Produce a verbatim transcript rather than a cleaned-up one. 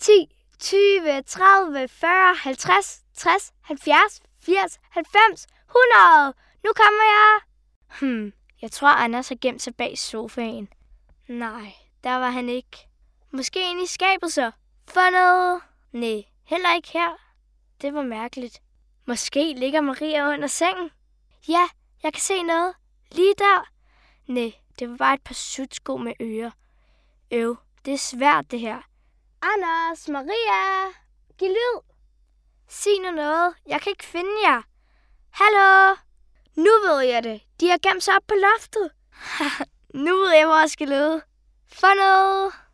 ti, tyve, tredive, fyrre, halvtreds, tres, halvfjerds, firs, halvfems, hundrede. Nu kommer jeg. Hmm, jeg tror, Anders har gemt sig bag sofaen. Nej, der var han ikke. Måske inde i skabet så. Fundet. Nej, heller ikke her. Det var mærkeligt. Måske ligger Maria under sengen. Ja, jeg kan se noget. Lige der. Nej, det var bare et par sutsko med ører. Øv, det er svært det her. Anders, Maria, giv lyd. Sig nu noget. Jeg kan ikke finde jer. Hallo? Nu ved jeg det. De har gemt sig op på loftet. Nu ved jeg, hvor jeg skal løbe. Fundet.